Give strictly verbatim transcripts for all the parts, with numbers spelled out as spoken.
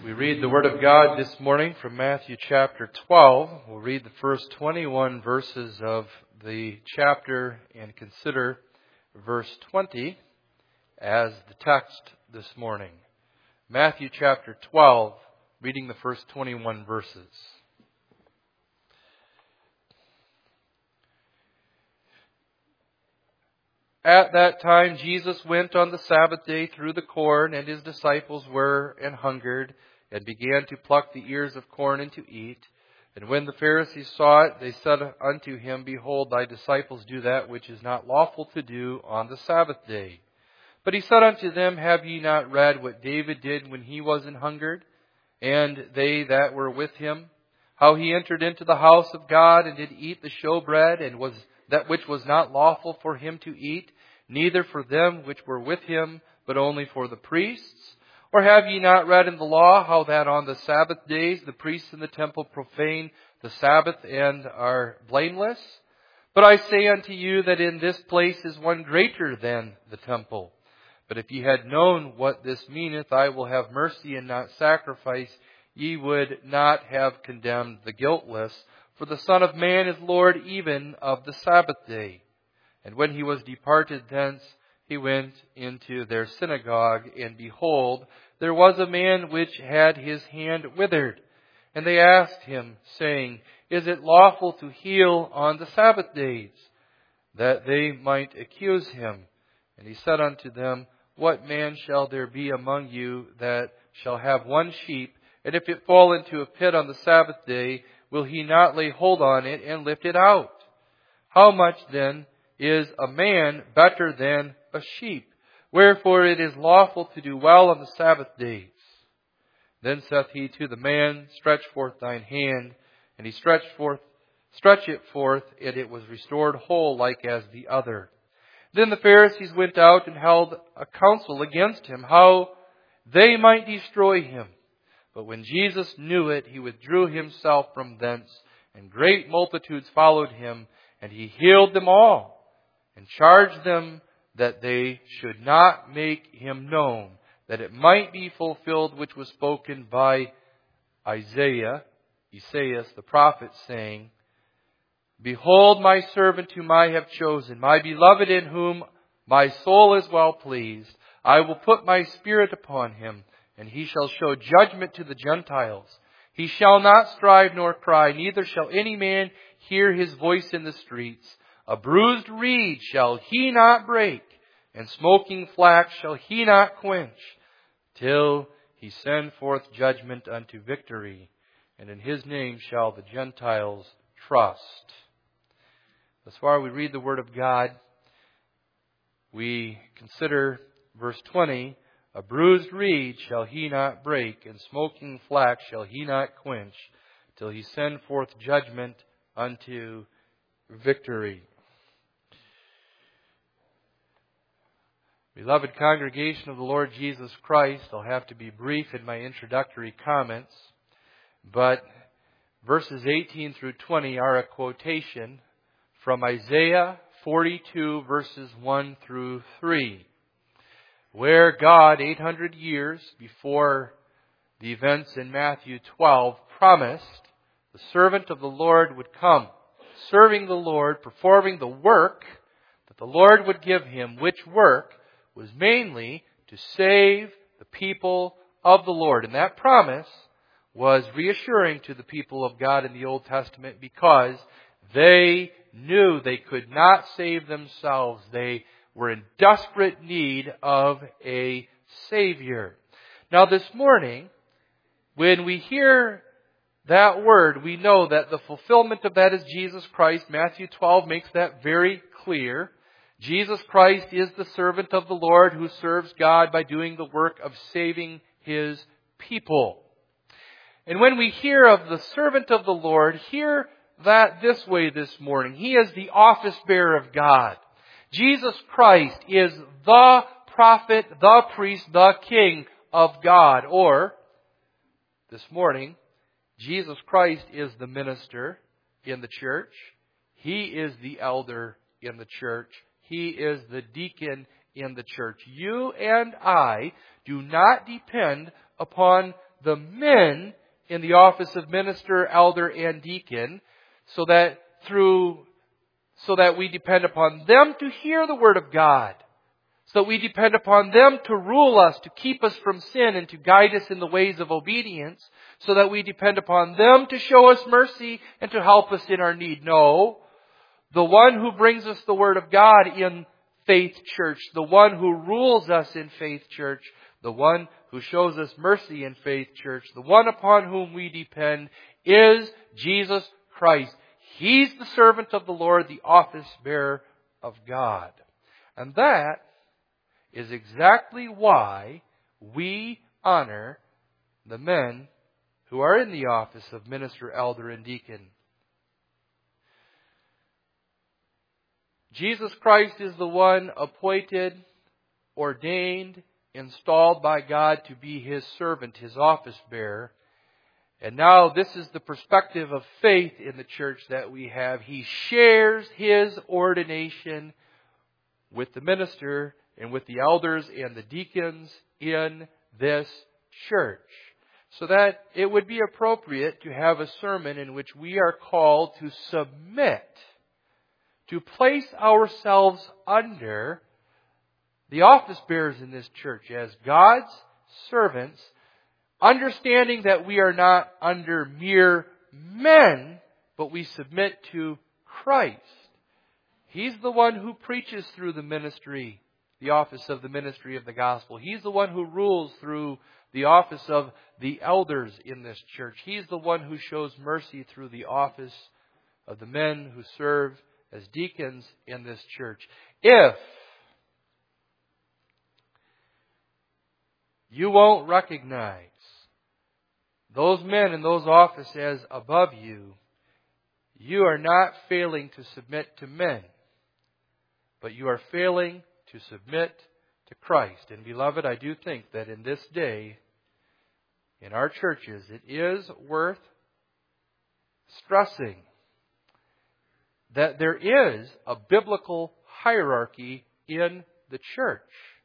We read the Word of God this morning from Matthew chapter twelve. We'll read the first twenty-one verses of the chapter and consider verse twenty as the text this morning. Matthew chapter twelve, reading the first twenty-one verses. At that time Jesus went on the Sabbath day through the corn, and his disciples were and hungered, and began to pluck the ears of corn and to eat. And when the Pharisees saw it, they said unto him, Behold, thy disciples do that which is not lawful to do on the Sabbath day. But he said unto them, Have ye not read what David did when he was an hungered, and they that were with him? How he entered into the house of God, and did eat the showbread, and was that which was not lawful for him to eat, neither for them which were with him, but only for the priests? Or have ye not read in the law how that on the Sabbath days the priests in the temple profane the Sabbath and are blameless? But I say unto you that in this place is one greater than the temple. But if ye had known what this meaneth, I will have mercy and not sacrifice, ye would not have condemned the guiltless. For the Son of Man is Lord even of the Sabbath day. And when he was departed thence, he went into their synagogue, and behold, there was a man which had his hand withered. And they asked him, saying, Is it lawful to heal on the Sabbath days? That they might accuse him. And he said unto them, What man shall there be among you that shall have one sheep, and if it fall into a pit on the Sabbath day, will he not lay hold on it and lift it out? How much then is a man better than a sheep? Wherefore it is lawful to do well on the Sabbath days. Then saith he to the man, Stretch forth thine hand. And he stretched forth, stretched it forth, and it was restored whole like as the other. Then the Pharisees went out and held a council against him, how they might destroy him. But when Jesus knew it, he withdrew himself from thence, and great multitudes followed him, and he healed them all, and charged them that they should not make him known, that it might be fulfilled which was spoken by Isaiah, Esaias the prophet, saying, Behold my servant whom I have chosen, my beloved in whom my soul is well pleased. I will put my spirit upon him, and he shall show judgment to the Gentiles. He shall not strive nor cry, neither shall any man hear his voice in the streets. A bruised reed shall he not break, and smoking flax shall he not quench, till he send forth judgment unto victory, and in his name shall the Gentiles trust. Thus far we read the Word of God. We consider verse twenty, A bruised reed shall he not break, and smoking flax shall he not quench, till he send forth judgment unto victory. Beloved congregation of the Lord Jesus Christ, I'll have to be brief in my introductory comments, but verses eighteen through twenty are a quotation from Isaiah forty-two, verses one through three, where God, eight hundred years before the events in Matthew twelve, promised the servant of the Lord would come, serving the Lord, performing the work that the Lord would give him, which work was mainly to save the people of the Lord. And that promise was reassuring to the people of God in the Old Testament because they knew they could not save themselves. They were in desperate need of a Savior. Now this morning, when we hear that word, we know that the fulfillment of that is Jesus Christ. Matthew twelve makes that very clear. Jesus Christ is the servant of the Lord who serves God by doing the work of saving His people. And when we hear of the servant of the Lord, hear that this way this morning. He is the office bearer of God. Jesus Christ is the prophet, the priest, the king of God. Or, this morning, Jesus Christ is the minister in the church. He is the elder in the church. He is the deacon in the church. You and I do not depend upon the men in the office of minister, elder, and deacon, so that through, so that we depend upon them to hear the Word of God. So that we depend upon them to rule us, to keep us from sin, and to guide us in the ways of obedience. So that we depend upon them to show us mercy and to help us in our need. No. The one who brings us the Word of God in Faith Church, the one who rules us in Faith Church, the one who shows us mercy in Faith Church, the one upon whom we depend is Jesus Christ. He's the servant of the Lord, the office bearer of God. And that is exactly why we honor the men who are in the office of minister, elder, and deacon. Jesus Christ is the one appointed, ordained, installed by God to be His servant, His office bearer. And now this is the perspective of faith in the church that we have. He shares His ordination with the minister and with the elders and the deacons in this church. So that it would be appropriate to have a sermon in which we are called to submit, to place ourselves under the office bearers in this church as God's servants, understanding that we are not under mere men, but we submit to Christ. He's the one who preaches through the ministry, the office of the ministry of the gospel. He's the one who rules through the office of the elders in this church. He's the one who shows mercy through the office of the men who serve as deacons in this church. If you won't recognize those men in those offices as above you, you are not failing to submit to men, but you are failing to submit to Christ. And beloved, I do think that in this day, in our churches, it is worth stressing that there is a biblical hierarchy in the church.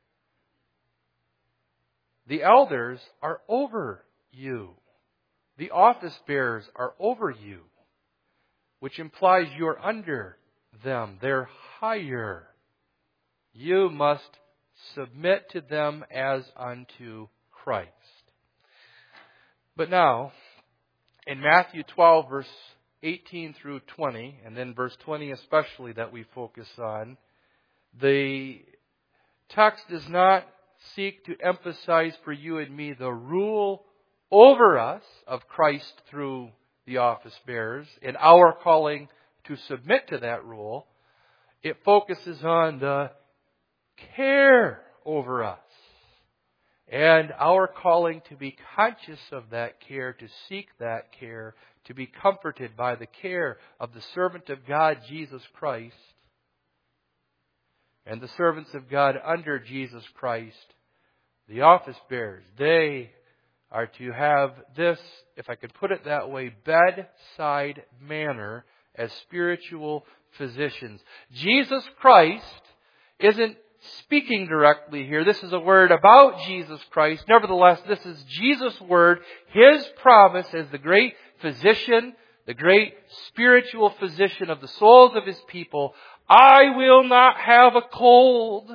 The elders are over you. The office bearers are over you, which implies you're under them. They're higher. You must submit to them as unto Christ. But now, in Matthew twelve, verse eighteen through twenty, and then verse twenty especially that we focus on, the text does not seek to emphasize for you and me the rule over us of Christ through the office bearers and our calling to submit to that rule. It focuses on the care over us and our calling to be conscious of that care, to seek that care, to be comforted by the care of the servant of God, Jesus Christ, and the servants of God under Jesus Christ, the office bearers. They are to have this, if I could put it that way, bedside manner as spiritual physicians. Jesus Christ isn't speaking directly here. This is a word about Jesus Christ. Nevertheless, this is Jesus' word, His promise as the great physician, the great spiritual physician of the souls of His people. I will not have a cold,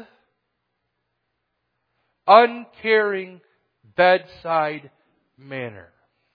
uncaring, bedside manner.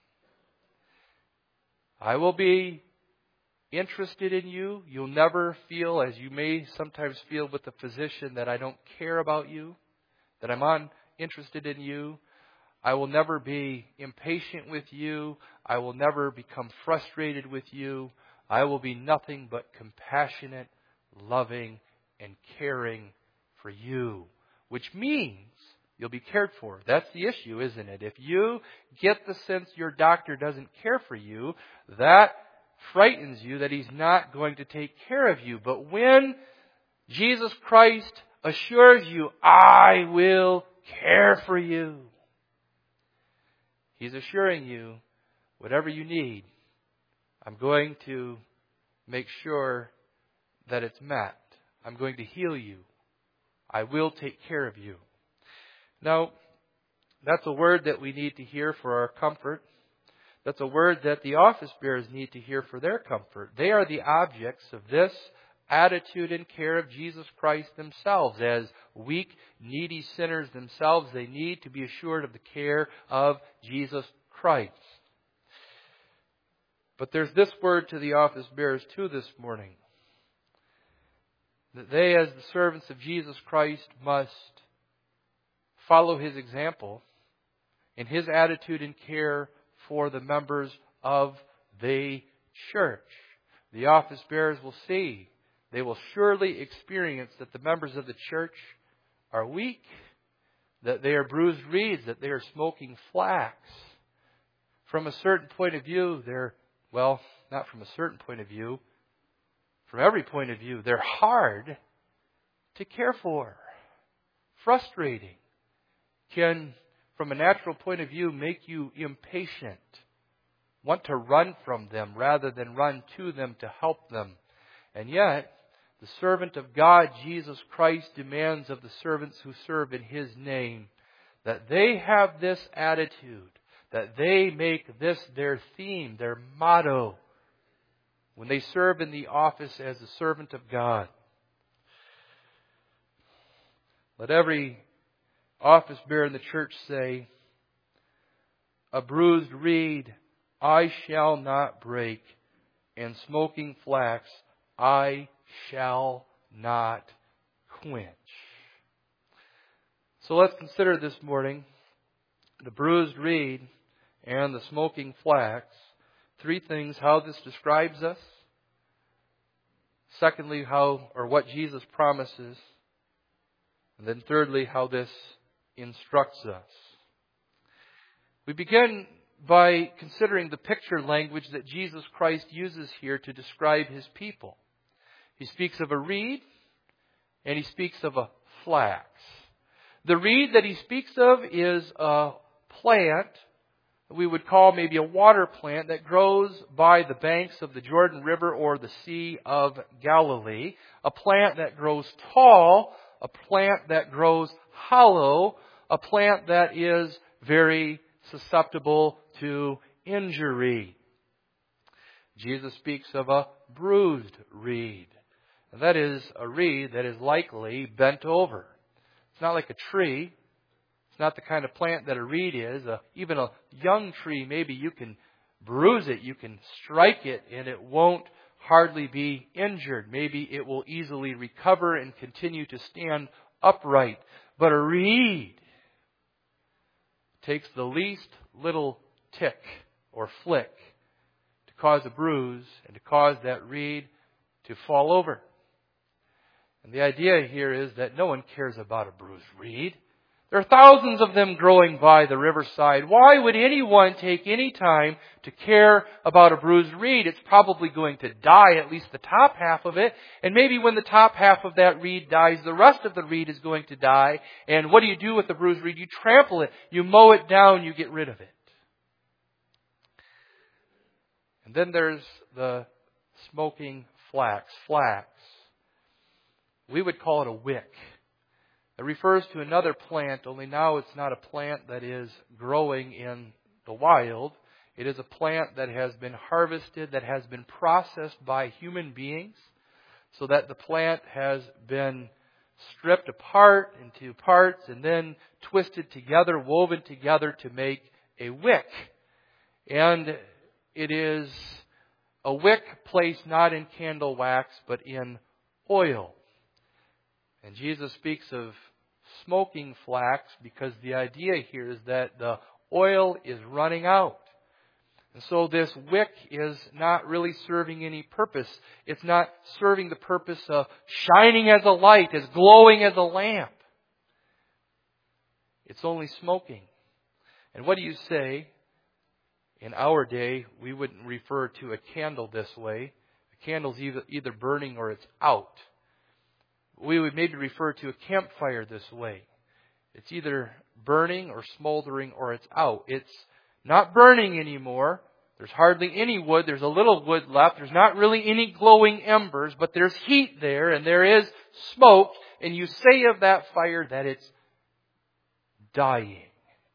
I will be interested in you. You'll never feel, as you may sometimes feel with the physician, that I don't care about you, that I'm uninterested in you. I will never be impatient with you. I will never become frustrated with you. I will be nothing but compassionate, loving, and caring for you, which means you'll be cared for. That's the issue, isn't it? If you get the sense your doctor doesn't care for you, that frightens you that He's not going to take care of you. But when Jesus Christ assures you, I will care for you, He's assuring you, whatever you need, I'm going to make sure that it's met. I'm going to heal you. I will take care of you. Now, That's a word that we need to hear for our comfort. That's a word that the office bearers need to hear for their comfort. They are the objects of this attitude and care of Jesus Christ themselves. As weak, needy sinners themselves, they need to be assured of the care of Jesus Christ. But there's this word to the office bearers too this morning. That they, as the servants of Jesus Christ, must follow His example in His attitude and care for the members of the church. The office bearers will see, they will surely experience that the members of the church are weak, that they are bruised reeds, that they are smoking flax. From a certain point of view, they're, well, not from a certain point of view, from every point of view, they're hard to care for, frustrating, can, from a natural point of view, make you impatient, want to run from them rather than run to them to help them. And yet, the servant of God, Jesus Christ, demands of the servants who serve in His name that they have this attitude, that they make this their theme, their motto, when they serve in the office as a servant of God. Let every office bearer in the church say, "A bruised reed I shall not break, and smoking flax I shall not quench." So let's consider this morning the bruised reed and the smoking flax. Three things: how this describes us. Secondly, how or what Jesus promises. And then thirdly, how this instructs us. We begin by considering the picture language that Jesus Christ uses here to describe His people. He speaks of a reed and He speaks of a flax. The reed that He speaks of is a plant we would call maybe a water plant that grows by the banks of the Jordan River or the Sea of Galilee. A plant that grows tall, a plant that grows hollow, a plant that is very susceptible to injury. Jesus speaks of a bruised reed. And that is a reed that is likely bent over. It's not like a tree. It's not the kind of plant that a reed is. Uh, even a young tree, maybe you can bruise it, you can strike it, and it won't hardly be injured. Maybe it will easily recover and continue to stand upright. But a reed takes the least little tick or flick to cause a bruise and to cause that reed to fall over. And the idea here is that no one cares about a bruised reed. There are thousands of them growing by the riverside. Why would anyone take any time to care about a bruised reed? It's probably going to die, at least the top half of it. And maybe when the top half of that reed dies, the rest of the reed is going to die. And what do you do with the bruised reed? You trample it. You mow it down. You get rid of it. And then there's the smoking flax. Flax. We would call it a wick. It refers to another plant, only now it's not a plant that is growing in the wild. It is a plant that has been harvested, that has been processed by human beings, so that the plant has been stripped apart into parts and then twisted together, woven together to make a wick. And it is a wick placed not in candle wax, but in oil. And Jesus speaks of smoking flax because the idea here is that the oil is running out. And so this wick is not really serving any purpose. It's not serving the purpose of shining as a light, as glowing as a lamp. It's only smoking. And what do you say? In our day, we wouldn't refer to a candle this way. A candle's either, either burning or it's out. We would maybe refer to a campfire this way. It's either burning or smoldering or it's out. It's not burning anymore. There's hardly any wood. There's a little wood left. There's not really any glowing embers, but there's heat there and there is smoke. And you say of that fire that it's dying.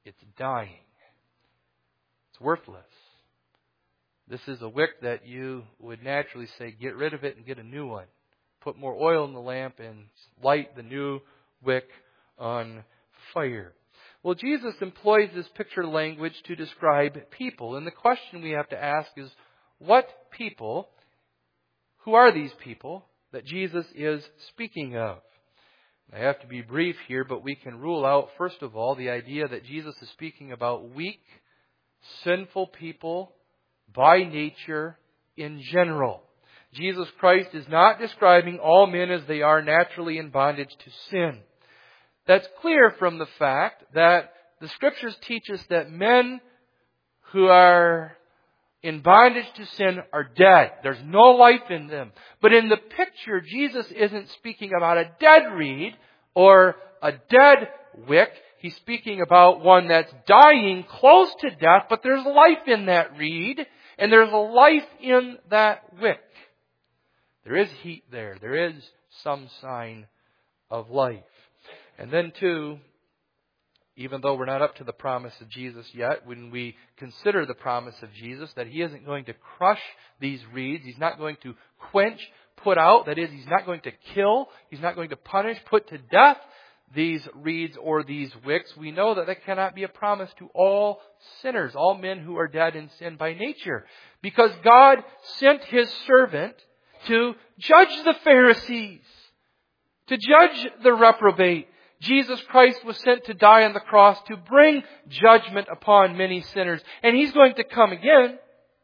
It's dying. It's worthless. This is a wick that you would naturally say, get rid of it and get a new one. Put more oil in the lamp and light the new wick on fire. Well, Jesus employs this picture language to describe people. And the question we have to ask is, what people, who are these people that Jesus is speaking of? I have to be brief here, but we can rule out, first of all, the idea that Jesus is speaking about weak, sinful people by nature in general. Jesus Christ is not describing all men as they are naturally in bondage to sin. That's clear from the fact that the Scriptures teach us that men who are in bondage to sin are dead. There's no life in them. But in the picture, Jesus isn't speaking about a dead reed or a dead wick. He's speaking about one that's dying close to death, but there's life in that reed, and there's a life in that wick. There is heat there. There is some sign of life. And then too, even though we're not up to the promise of Jesus yet, when we consider the promise of Jesus that He isn't going to crush these reeds, He's not going to quench, put out, that is, He's not going to kill, He's not going to punish, put to death these reeds or these wicks, we know that that cannot be a promise to all sinners, all men who are dead in sin by nature. Because God sent His servant to judge the Pharisees, to judge the reprobate. Jesus Christ was sent to die on the cross to bring judgment upon many sinners. And He's going to come again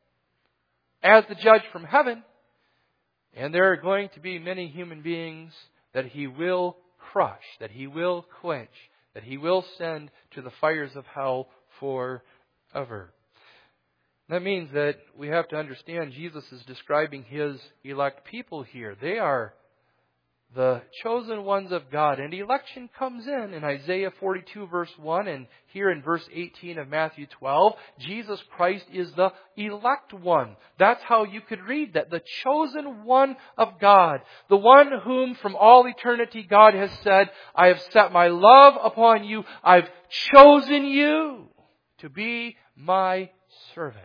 as the judge from heaven. And there are going to be many human beings that He will crush, that He will quench, that He will send to the fires of hell forever. That means that we have to understand Jesus is describing His elect people here. They are the chosen ones of God. And election comes in in Isaiah forty-two verse one, and here in verse eighteen of Matthew twelve, Jesus Christ is the elect one. That's how you could read that. The chosen one of God. The one whom from all eternity God has said, I have set my love upon you. I've chosen you to be my servant.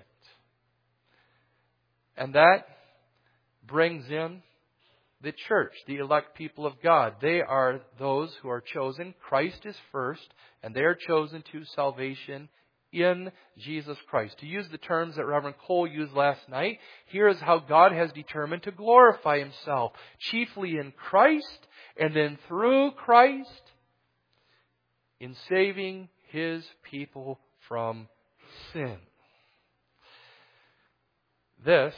And that brings in the church, the elect people of God. They are those who are chosen. Christ is first, and they are chosen to salvation in Jesus Christ. To use the terms that Reverend Cole used last night, here is how God has determined to glorify Himself, chiefly in Christ, and then through Christ, in saving His people from sin. This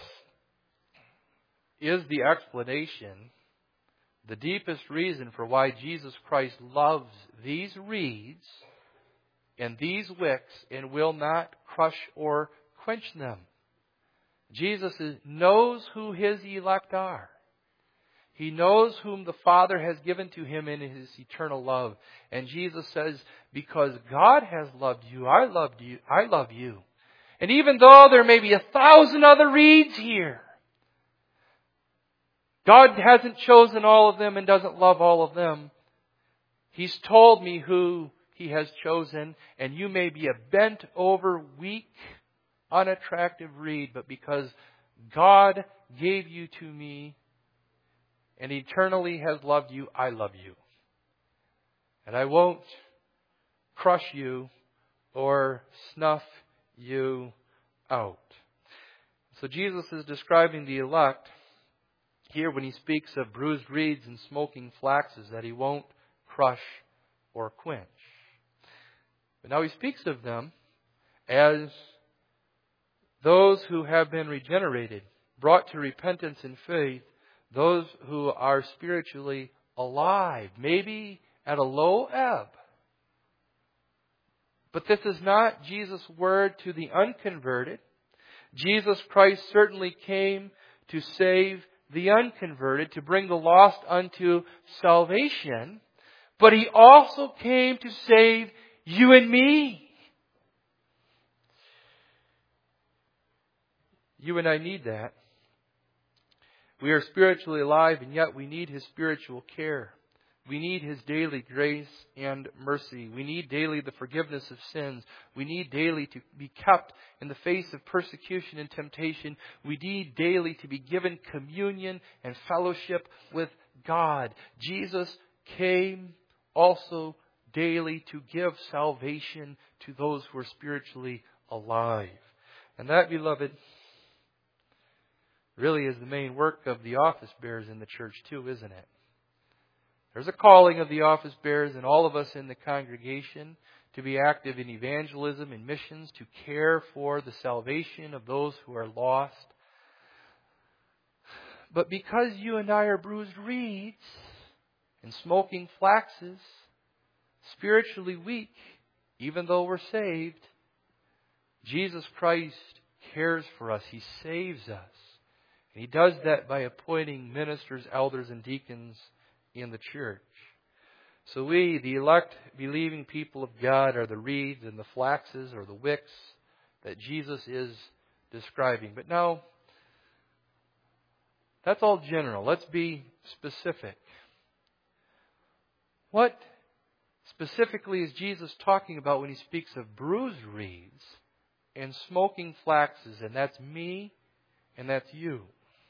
is the explanation, the deepest reason for why Jesus Christ loves these reeds and these wicks and will not crush or quench them. Jesus knows who His elect are. He knows whom the Father has given to Him in His eternal love. And Jesus says, because God has loved you, I loved you, I love you. And even though there may be a thousand other reeds here, God hasn't chosen all of them and doesn't love all of them. He's told me who He has chosen, and you may be a bent over, weak, unattractive reed, but because God gave you to me and eternally has loved you, I love you. And I won't crush you or snuff you out. So Jesus is describing the elect here when He speaks of bruised reeds and smoking flaxes that He won't crush or quench. But now He speaks of them as those who have been regenerated, brought to repentance and faith, those who are spiritually alive, maybe at a low ebb. But this is not Jesus' word to the unconverted. Jesus Christ certainly came to save the unconverted, to bring the lost unto salvation. But He also came to save you and me. You and I need that. We are spiritually alive, and yet we need His spiritual care. We need His daily grace and mercy. We need daily the forgiveness of sins. We need daily to be kept in the face of persecution and temptation. We need daily to be given communion and fellowship with God. Jesus came also daily to give salvation to those who are spiritually alive. And that, beloved, really is the main work of the office bearers in the church too, isn't it? There's a calling of the office bearers and all of us in the congregation to be active in evangelism and missions, to care for the salvation of those who are lost. But because you and I are bruised reeds and smoking flaxes, spiritually weak, even though we're saved, Jesus Christ cares for us. He saves us. And He does that by appointing ministers, elders, and deacons in the church. So we, the elect, believing people of God, are the reeds and the flaxes or the wicks that Jesus is describing. But now, that's all general. Let's be specific. What specifically is Jesus talking about when He speaks of bruised reeds and smoking flaxes? And that's me and that's you.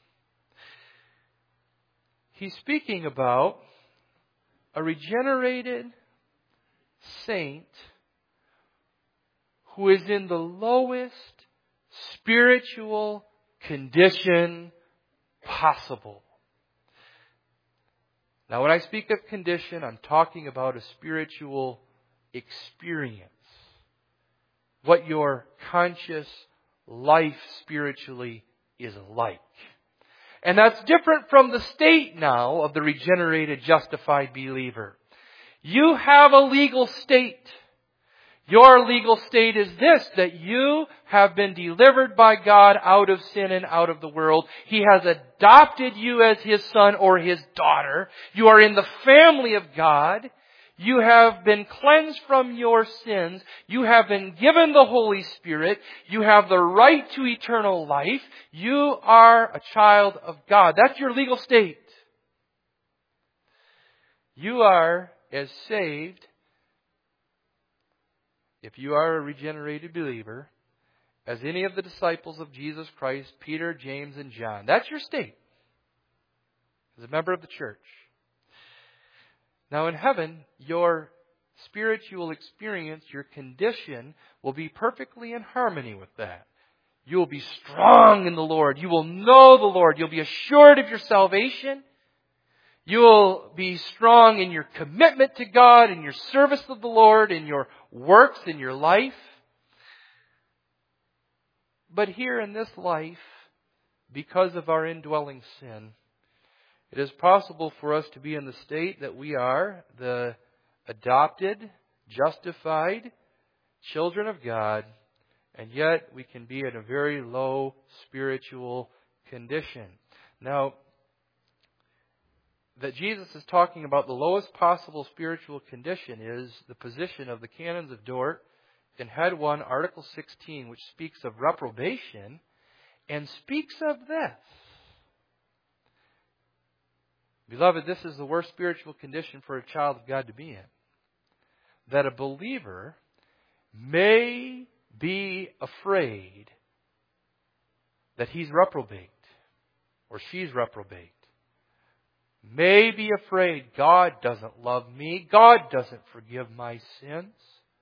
He's speaking about a regenerated saint who is in the lowest spiritual condition possible. Now, when I speak of condition, I'm talking about a spiritual experience. What your conscious life spiritually is like. And that's different from the state now of the regenerated, justified believer. You have a legal state. Your legal state is this, that you have been delivered by God out of sin and out of the world. He has adopted you as His son or His daughter. You are in the family of God. You have been cleansed from your sins. You have been given the Holy Spirit. You have the right to eternal life. You are a child of God. That's your legal state. You are as saved, if you are a regenerated believer, as any of the disciples of Jesus Christ, Peter, James, and John. That's your state as a member of the church. Now in heaven, your spiritual experience, your condition, will be perfectly in harmony with that. You will be strong in the Lord. You will know the Lord. You'll be assured of your salvation. You will be strong in your commitment to God, in your service of the Lord, in your works, in your life. But here in this life, because of our indwelling sin, it is possible for us to be in the state that we are the adopted, justified children of God, and yet we can be in a very low spiritual condition. Now, that Jesus is talking about the lowest possible spiritual condition is the position of the Canons of Dort in Head one, Article sixteen, which speaks of reprobation and speaks of this. Beloved, this is the worst spiritual condition for a child of God to be in. That a believer may be afraid that he's reprobate or she's reprobate. May be afraid God doesn't love me. God doesn't forgive my sins.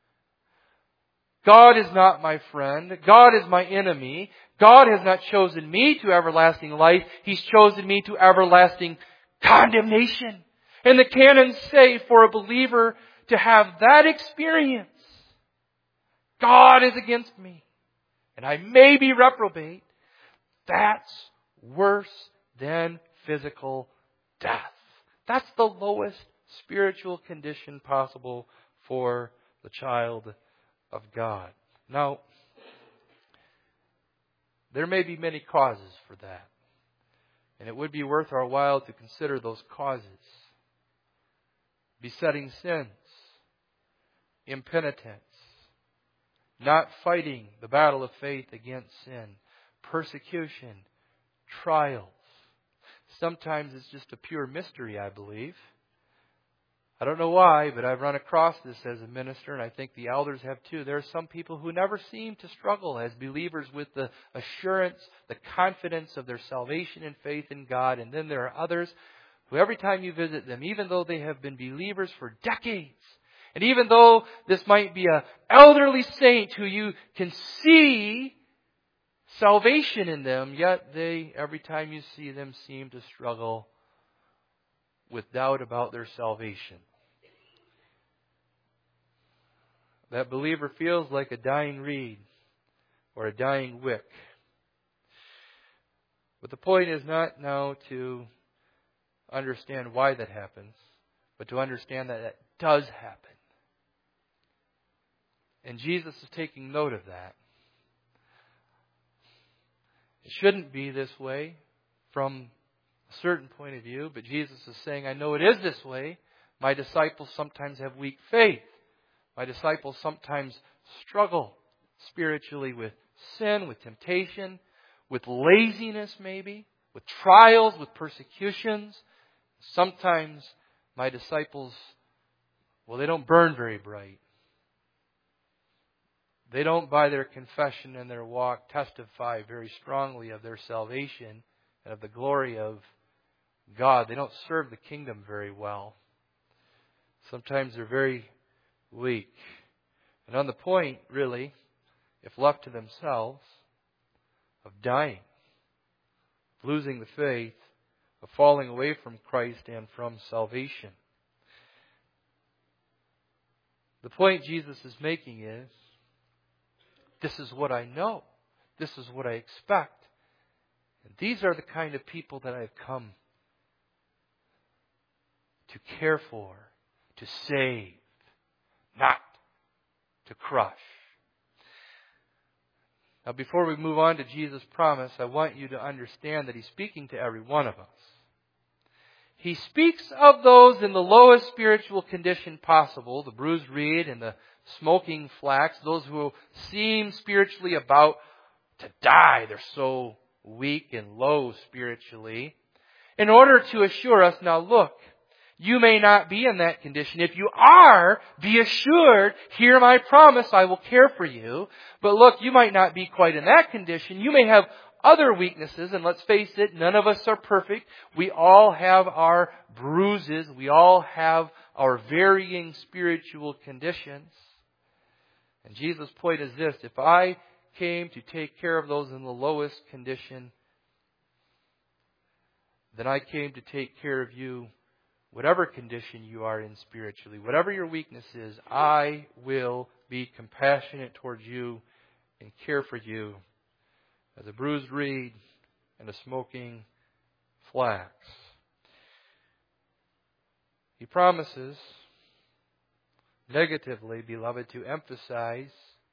God is not my friend. God is my enemy. God has not chosen me to everlasting life. He's chosen me to everlasting condemnation. And the canons say for a believer to have that experience, God is against me, and I may be reprobate, that's worse than physical death. That's the lowest spiritual condition possible for the child of God. Now, there may be many causes for that. And it would be worth our while to consider those causes. Besetting sins, impenitence, not fighting the battle of faith against sin, persecution, trials. Sometimes it's just a pure mystery, I believe. I don't know why, but I've run across this as a minister, and I think the elders have too. There are some people who never seem to struggle as believers with the assurance, the confidence of their salvation and faith in God. And then there are others who every time you visit them, even though they have been believers for decades, and even though this might be an elderly saint who you can see salvation in them, yet they, every time you see them, seem to struggle with doubt about their salvation. That believer feels like a dying reed or a dying wick. But the point is not now to understand why that happens, but to understand that it does happen. And Jesus is taking note of that. It shouldn't be this way from a certain point of view, but Jesus is saying, I know it is this way. My disciples sometimes have weak faith. My disciples sometimes struggle spiritually with sin, with temptation, with laziness maybe, with trials, with persecutions. Sometimes my disciples, well, they don't burn very bright. They don't, by their confession and their walk, testify very strongly of their salvation and of the glory of God. They don't serve the kingdom very well. Sometimes they're very weak. And on the point, really, if left to themselves, of dying, of losing the faith, of falling away from Christ and from salvation. The point Jesus is making is, this is what I know. This is what I expect. And these are the kind of people that I've come to care for, to save, not to crush. Now, before we move on to Jesus' promise, I want you to understand that He's speaking to every one of us. He speaks of those in the lowest spiritual condition possible, the bruised reed and the smoking flax, those who seem spiritually about to die. They're so weak and low spiritually. In order to assure us, now look, you may not be in that condition. If you are, be assured, hear my promise, I will care for you. But look, you might not be quite in that condition. You may have other weaknesses, and let's face it, none of us are perfect. We all have our bruises. We all have our varying spiritual conditions. And Jesus' point is this: if I came to take care of those in the lowest condition, then I came to take care of you, whatever condition you are in spiritually, whatever your weakness is. I will be compassionate towards you and care for you as a bruised reed and a smoking flax. He promises, negatively, beloved, to emphasize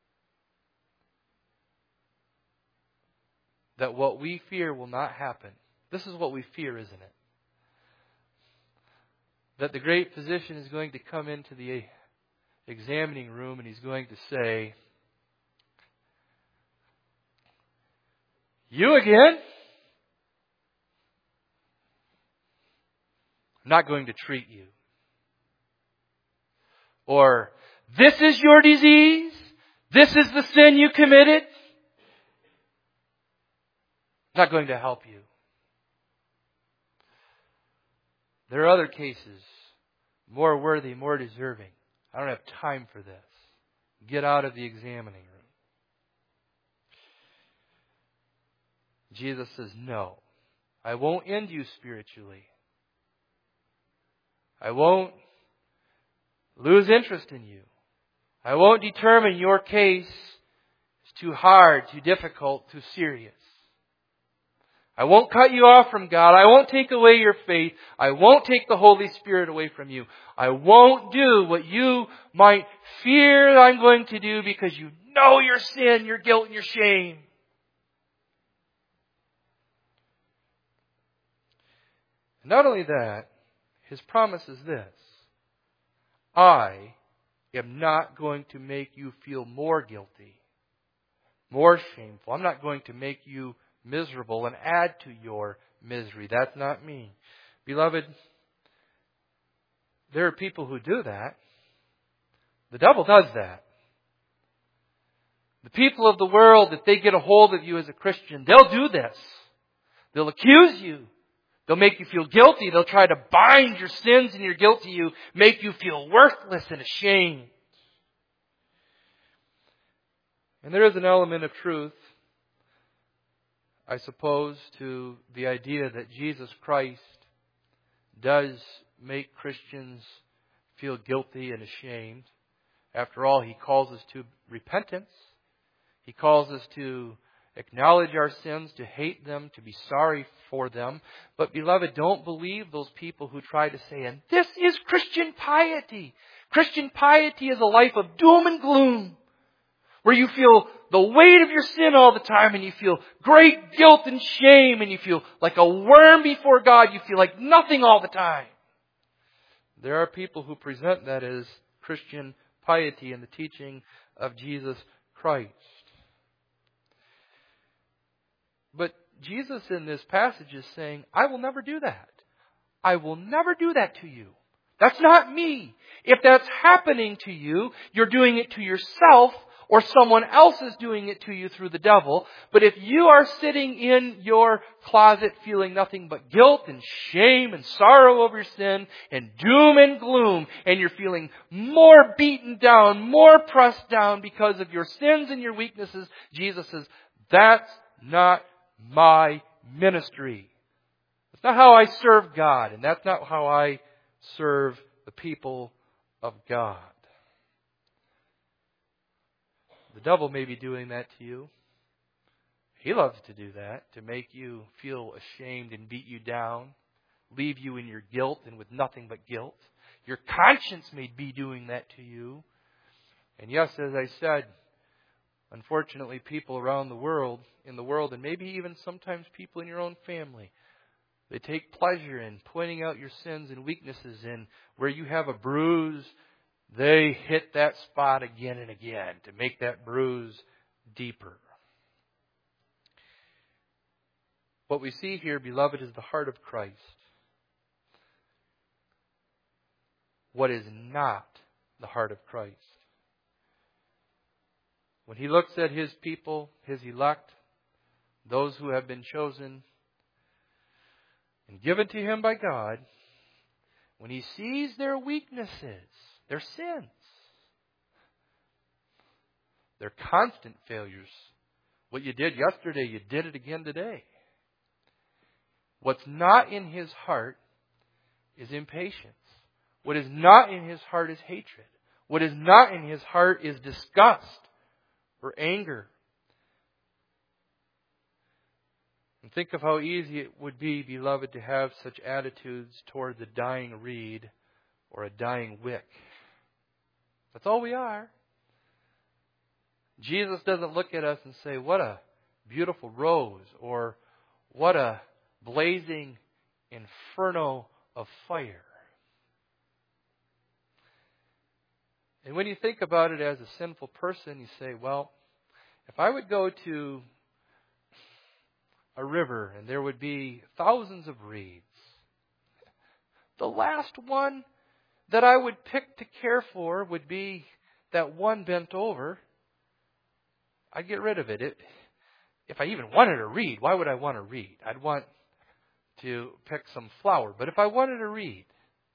that what we fear will not happen. This is what we fear, isn't it? That the great physician is going to come into the examining room and he's going to say, "You again? I'm not going to treat you." Or, "This is your disease. This is the sin you committed. I'm not going to help you." There are other cases, more worthy, more deserving. I don't have time for this. Get out of the examining room. Jesus says, no, I won't end you spiritually. I won't lose interest in you. I won't determine your case is too hard, too difficult, too serious. I won't cut you off from God. I won't take away your faith. I won't take the Holy Spirit away from you. I won't do what you might fear I'm going to do because you know your sin, your guilt, and your shame. Not only that, His promise is this: I am not going to make you feel more guilty, more shameful. I'm not going to make you miserable and add to your misery. That's not me. Beloved, there are people who do that. The devil does that. The people of the world, if they get a hold of you as a Christian, they'll do this. They'll accuse you. They'll make you feel guilty. They'll try to bind your sins and your guilt to you, make you feel worthless and ashamed. And there is an element of truth, I suppose, to the idea that Jesus Christ does make Christians feel guilty and ashamed. After all, He calls us to repentance. He calls us to acknowledge our sins, to hate them, to be sorry for them. But beloved, don't believe those people who try to say, and this is Christian piety. Christian piety is a life of doom and gloom, where you feel the weight of your sin all the time and you feel great guilt and shame and you feel like a worm before God. You feel like nothing all the time. There are people who present that as Christian piety and the teaching of Jesus Christ. But Jesus in this passage is saying, I will never do that. I will never do that to you. That's not me. If that's happening to you, you're doing it to yourself, or someone else is doing it to you through the devil. But if you are sitting in your closet feeling nothing but guilt and shame and sorrow over your sin and doom and gloom, and you're feeling more beaten down, more pressed down because of your sins and your weaknesses, Jesus says, that's not my ministry. That's not how I serve God, and that's not how I serve the people of God. The devil may be doing that to you. He loves to do that, to make you feel ashamed and beat you down, leave you in your guilt and with nothing but guilt. Your conscience may be doing that to you. And yes, as I said, unfortunately, people around the world, in the world, and maybe even sometimes people in your own family, they take pleasure in pointing out your sins and weaknesses, and where you have a bruise, they hit that spot again and again to make that bruise deeper. What we see here, beloved, is the heart of Christ. What is not the heart of Christ? When He looks at His people, His elect, those who have been chosen and given to Him by God, when He sees their weaknesses, their sins, their constant failures, what you did yesterday, you did it again today. What's not in His heart is impatience. What is not in His heart is hatred. What is not in His heart is disgust or anger. And think of how easy it would be, beloved, to have such attitudes toward the dying reed or a dying wick. That's all we are. Jesus doesn't look at us and say, what a beautiful rose, or what a blazing inferno of fire. And when you think about it as a sinful person, you say, well, if I would go to a river and there would be thousands of reeds, the last one that I would pick to care for would be that one bent over. I'd get rid of it. it. If I even wanted a reed, why would I want a reed? I'd want to pick some flower. But if I wanted a reed,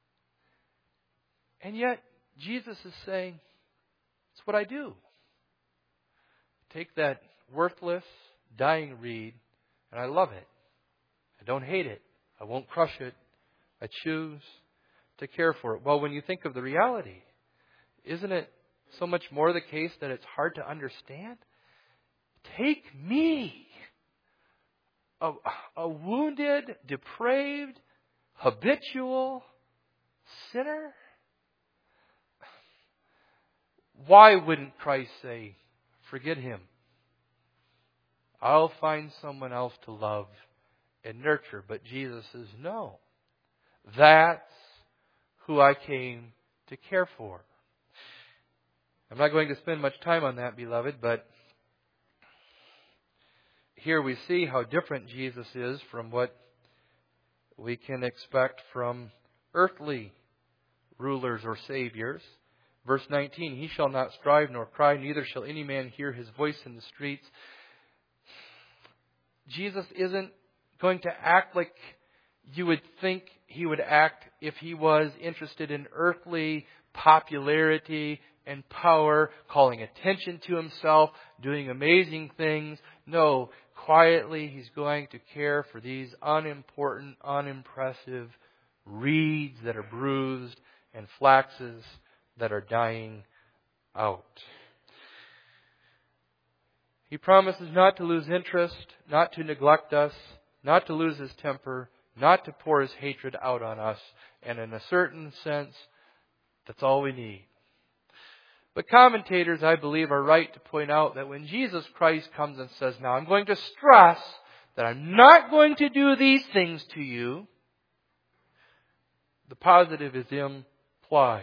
and yet Jesus is saying, it's what I do. Take that worthless, dying reed, and I love it. I don't hate it. I won't crush it. I choose to care for it. Well, when you think of the reality, isn't it so much more the case that it's hard to understand? Take me, a, a wounded, depraved, habitual sinner. Why wouldn't Christ say, forget him? I'll find someone else to love and nurture. But Jesus says, no. That's who I came to care for. I'm not going to spend much time on that, beloved, but here we see how different Jesus is from what we can expect from earthly rulers or saviors. Verse nineteen, he shall not strive nor cry, neither shall any man hear his voice in the streets. Jesus isn't going to act like you would think he would act if he was interested in earthly popularity and power, calling attention to himself, doing amazing things. No, quietly he's going to care for these unimportant, unimpressive reeds that are bruised and flaxes that are dying out. He promises not to lose interest, not to neglect us, not to lose his temper, not to pour his hatred out on us. And in a certain sense, that's all we need. But commentators, I believe, are right to point out that when Jesus Christ comes and says, now I'm going to stress that I'm not going to do these things to you, the positive is implied.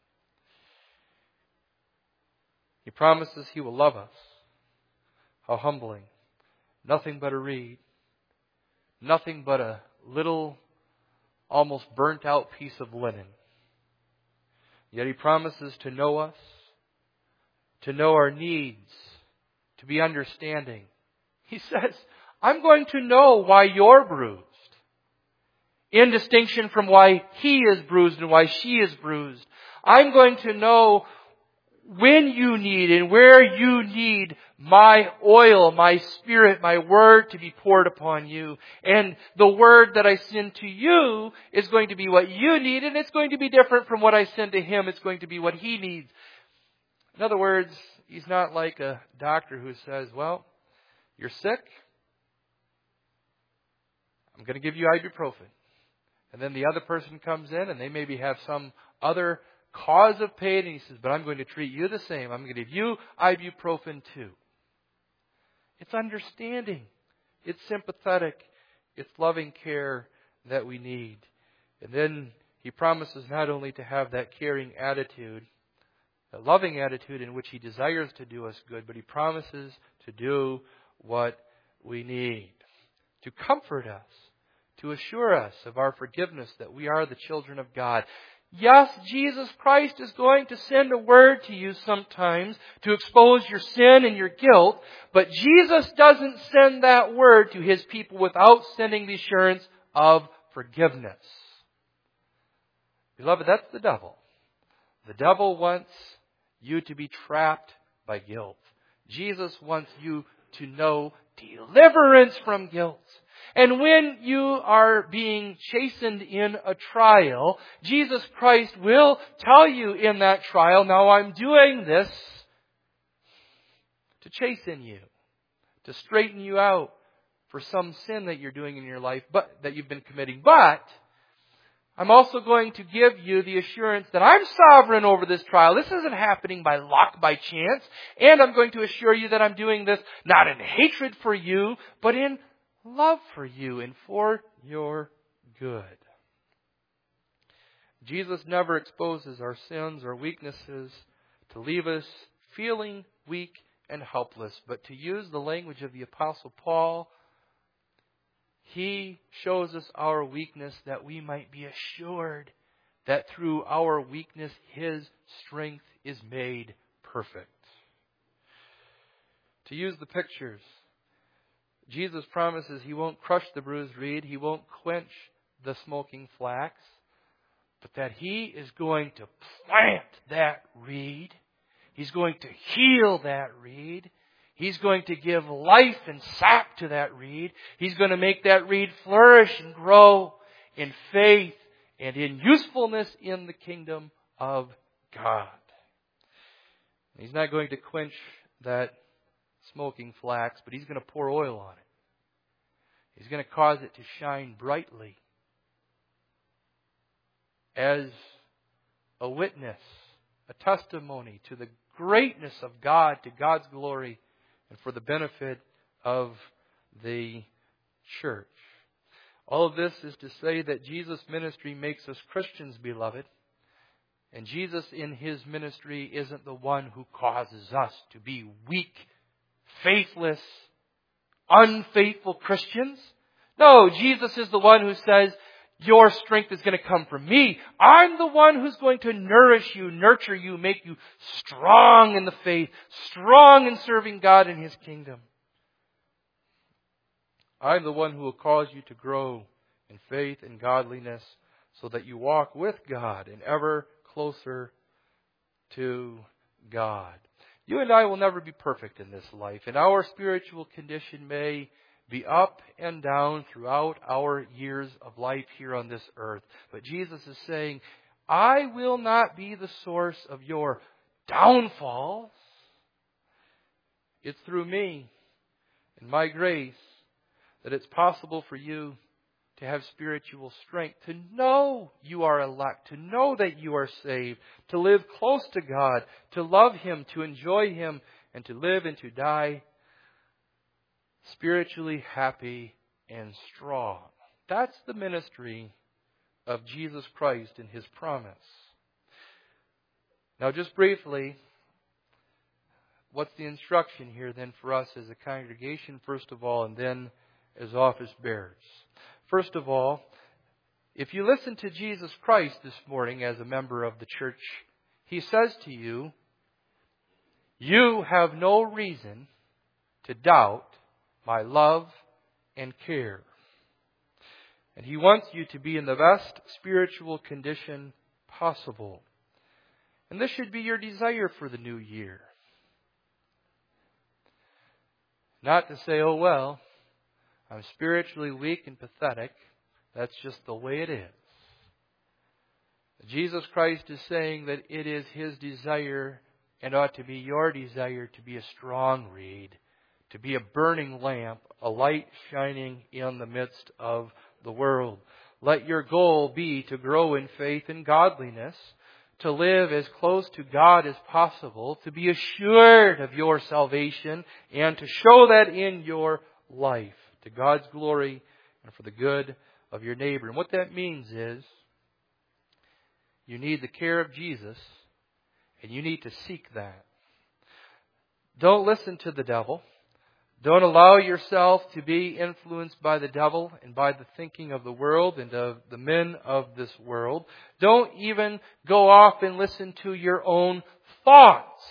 He promises he will love us. How humbling. Nothing but a reed. Nothing but a little, almost burnt out piece of linen. Yet he promises to know us, to know our needs, to be understanding. He says, I'm going to know why you're bruised, in distinction from why he is bruised and why she is bruised. I'm going to know when you need and where you need my oil, my spirit, my word to be poured upon you. And the word that I send to you is going to be what you need, and it's going to be different from what I send to him. It's going to be what he needs. In other words, he's not like a doctor who says, well, you're sick. I'm going to give you ibuprofen. And then the other person comes in and they maybe have some other cause of pain, and he says, but I'm going to treat you the same. I'm going to give you ibuprofen too. It's understanding. It's sympathetic. It's loving care that we need. And then he promises not only to have that caring attitude, a loving attitude in which he desires to do us good, but he promises to do what we need. To comfort us. To assure us of our forgiveness, that we are the children of God. Yes, Jesus Christ is going to send a word to you sometimes to expose your sin and your guilt, but Jesus doesn't send that word to his people without sending the assurance of forgiveness. Beloved, that's the devil. The devil wants you to be trapped by guilt. Jesus wants you to know deliverance from guilt. And when you are being chastened in a trial, Jesus Christ will tell you in that trial, now I'm doing this to chasten you, to straighten you out for some sin that you're doing in your life, but that you've been committing. But I'm also going to give you the assurance that I'm sovereign over this trial. This isn't happening by luck, by chance. And I'm going to assure you that I'm doing this not in hatred for you, but in love for you and for your good. Jesus never exposes our sins or weaknesses to leave us feeling weak and helpless, but to use the language of the Apostle Paul, he shows us our weakness that we might be assured that through our weakness his strength is made perfect. To use the pictures, Jesus promises he won't crush the bruised reed, he won't quench the smoking flax, but that he is going to plant that reed. He's going to heal that reed. He's going to give life and sap to that reed. He's going to make that reed flourish and grow in faith and in usefulness in the kingdom of God. He's not going to quench that smoking flax, but he's going to pour oil on it. He's going to cause it to shine brightly as a witness, a testimony to the greatness of God, to God's glory, and for the benefit of the church. All of this is to say that Jesus' ministry makes us Christians, beloved. And Jesus in his ministry isn't the one who causes us to be weak, faithless, unfaithful Christians. No, Jesus is the one who says, Your strength is going to come from me. I'm the one who's going to nourish you, nurture you, make you strong in the faith, strong in serving God in His kingdom. I'm the one who will cause you to grow in faith and godliness so that you walk with God and ever closer to God. You and I will never be perfect in this life, and our spiritual condition may be up and down throughout our years of life here on this earth. But Jesus is saying, I will not be the source of your downfalls. It's through me and my grace that it's possible for you to have spiritual strength, to know you are elect, to know that you are saved, to live close to God, to love Him, to enjoy Him, and to live and to die spiritually happy and strong. That's the ministry of Jesus Christ and His promise. Now, just briefly, what's the instruction here then for us as a congregation, first of all, and then as office bearers? First of all, if you listen to Jesus Christ this morning as a member of the church, He says to you, you have no reason to doubt my love and care. And He wants you to be in the best spiritual condition possible. And this should be your desire for the new year. Not to say, oh well, I'm spiritually weak and pathetic. That's just the way it is. Jesus Christ is saying that it is His desire and ought to be your desire to be a strong reed, to be a burning lamp, a light shining in the midst of the world. Let your goal be to grow in faith and godliness, to live as close to God as possible, to be assured of your salvation, and to show that in your life, to God's glory and for the good of your neighbor. And what that means is, you need the care of Jesus, and you need to seek that. Don't listen to the devil. Don't allow yourself to be influenced by the devil and by the thinking of the world and of the men of this world. Don't even go off and listen to your own thoughts.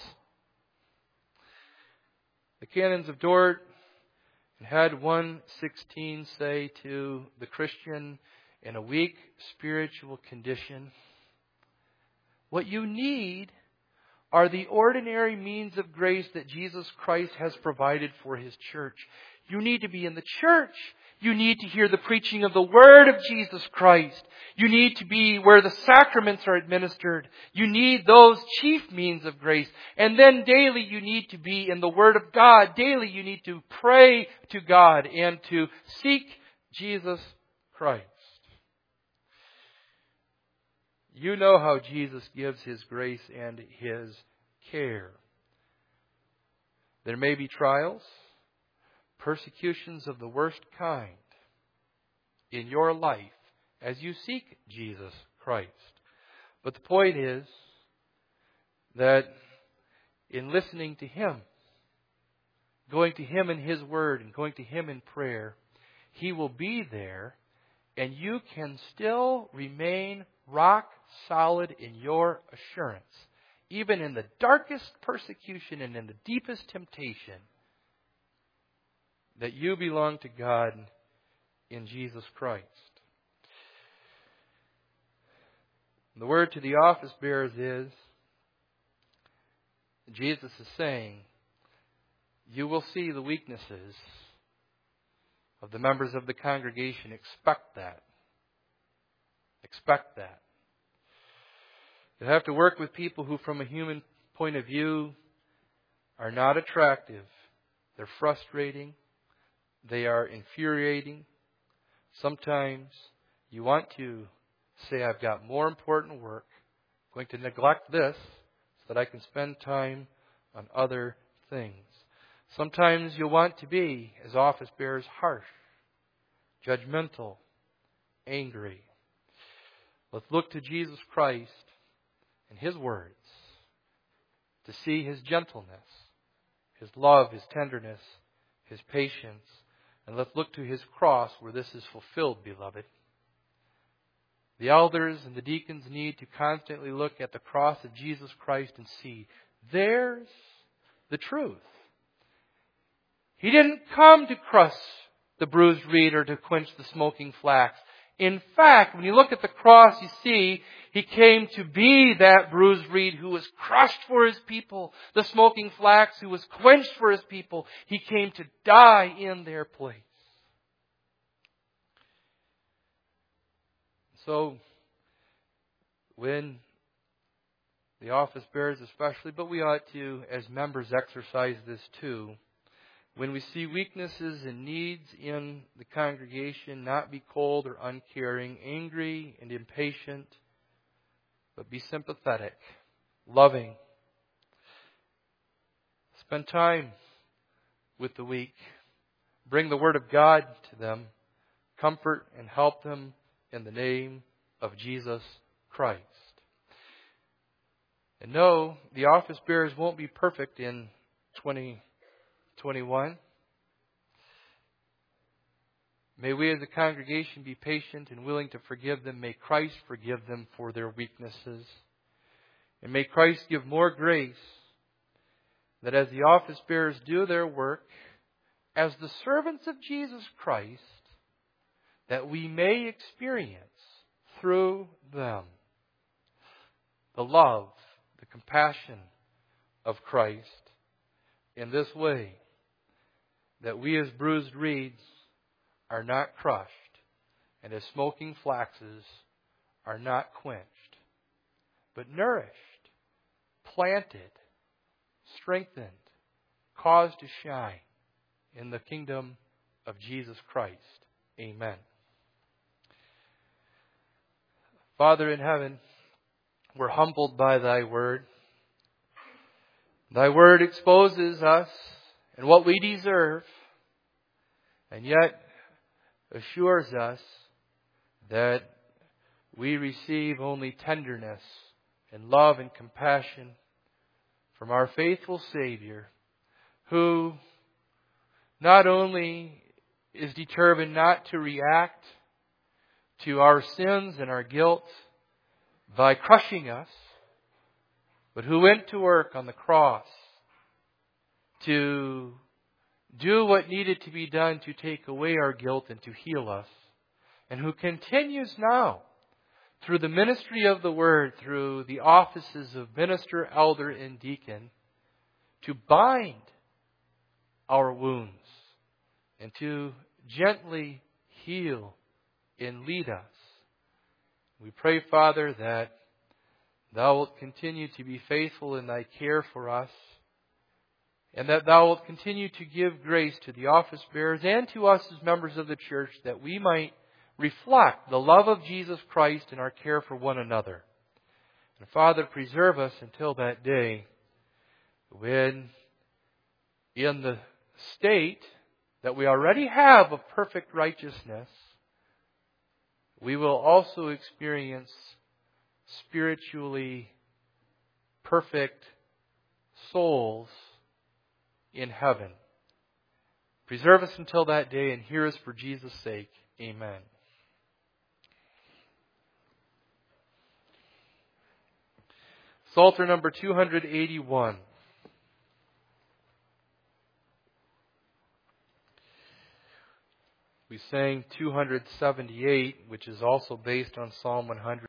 The Canons of Dort had one sixteen say to the Christian in a weak spiritual condition, what you need are the ordinary means of grace that Jesus Christ has provided for His church. You need to be in the church. You need to hear the preaching of the Word of Jesus Christ. You need to be where the sacraments are administered. You need those chief means of grace. And then daily you need to be in the Word of God. Daily you need to pray to God and to seek Jesus Christ. You know how Jesus gives His grace and His care. There may be trials, persecutions of the worst kind in your life as you seek Jesus Christ. But the point is that in listening to Him, going to Him in His Word and going to Him in prayer, He will be there, and you can still remain rock solid in your assurance, even in the darkest persecution and in the deepest temptation, that you belong to God in Jesus Christ. The word to the office bearers is, Jesus is saying, you will see the weaknesses of the members of the congregation. Expect that. Expect that. You have to work with people who, from a human point of view, are not attractive. They're frustrating. They are infuriating. Sometimes you want to say, I've got more important work. I'm going to neglect this so that I can spend time on other things. Sometimes you'll want to be, as office bearers, harsh, judgmental, angry. Let's look to Jesus Christ and His words to see His gentleness, His love, His tenderness, His patience. And let's look to His cross where this is fulfilled, beloved. The elders and the deacons need to constantly look at the cross of Jesus Christ and see, there's the truth. He didn't come to crush the bruised reed or to quench the smoking flax. In fact, when you look at the cross, you see He came to be that bruised reed who was crushed for His people, the smoking flax who was quenched for His people. He came to die in their place. So, when the office bearers especially, but we ought to, as members, exercise this too. When we see weaknesses and needs in the congregation, not be cold or uncaring, angry and impatient, but be sympathetic, loving. Spend time with the weak. Bring the Word of God to them. Comfort and help them in the name of Jesus Christ. And no, the office bearers won't be perfect in twenty twenty-one. May we as a congregation be patient and willing to forgive them. May Christ forgive them for their weaknesses. And may Christ give more grace that as the office bearers do their work, as the servants of Jesus Christ, that we may experience through them the love, the compassion of Christ in this way, that we as bruised reeds are not crushed, and as smoking flaxes are not quenched, but nourished, planted, strengthened, caused to shine in the kingdom of Jesus Christ. Amen. Father in heaven, we're humbled by Thy Word. Thy Word exposes us and what we deserve, and yet assures us that we receive only tenderness and love and compassion from our faithful Savior, who not only is determined not to react to our sins and our guilt by crushing us, but who went to work on the cross to do what needed to be done to take away our guilt and to heal us, and who continues now through the ministry of the Word, through the offices of minister, elder, and deacon, to bind our wounds and to gently heal and lead us. We pray, Father, that Thou wilt continue to be faithful in Thy care for us, and that Thou wilt continue to give grace to the office bearers and to us as members of the church, that we might reflect the love of Jesus Christ in our care for one another. And Father, preserve us until that day when, in the state that we already have of perfect righteousness, we will also experience spiritually perfect souls in heaven. Preserve us until that day and hear us for Jesus' sake. Amen. Psalter number two eighty-one. We sang two seventy-eight, which is also based on Psalm one hundred.